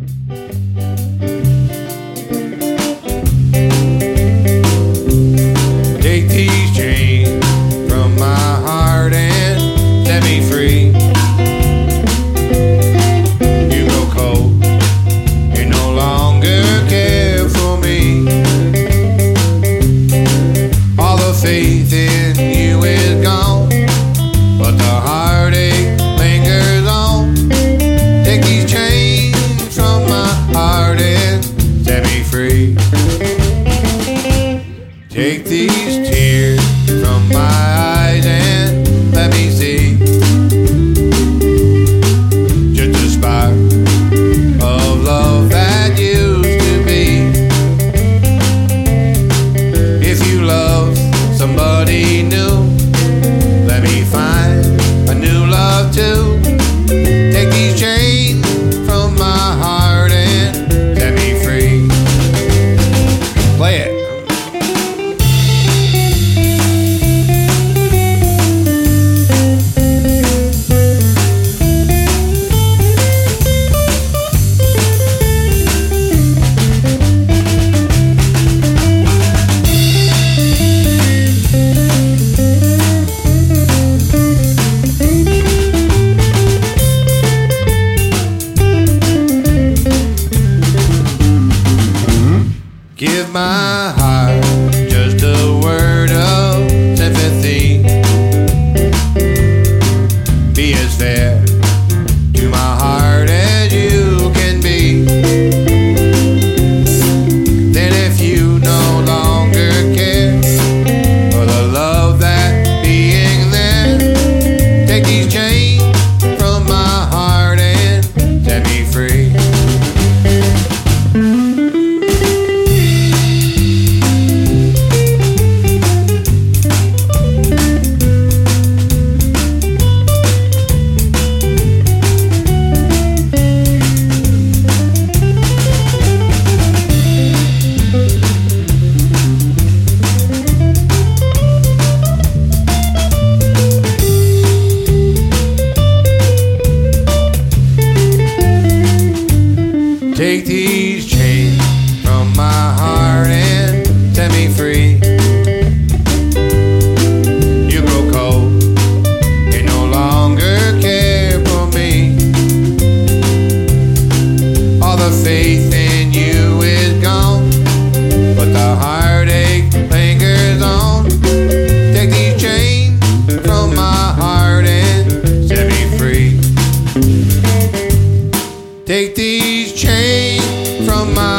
Take these chains from my heart and set me free. You go cold, you no longer care for me. All the faith in you is gone, but the heartache lingers on. Take these chains from my heart and set me free. Take these tears from my eyes and let me see just a spark of love that used to be. If you love somebody new, let me find a new love too. Take these chains from my heart and set me free. Play it. Give my heart just a word of sympathy. Be as fair to my heart as you can be. Then if you no longer care for the love that being there, take these chains from my heart and set me free. Take these chains from my heart and set me free. You grow cold, you no longer care for me. All the faith in you is gone, but the heartache lingers on. Take these chains from my heart and set me free. Take these chains from my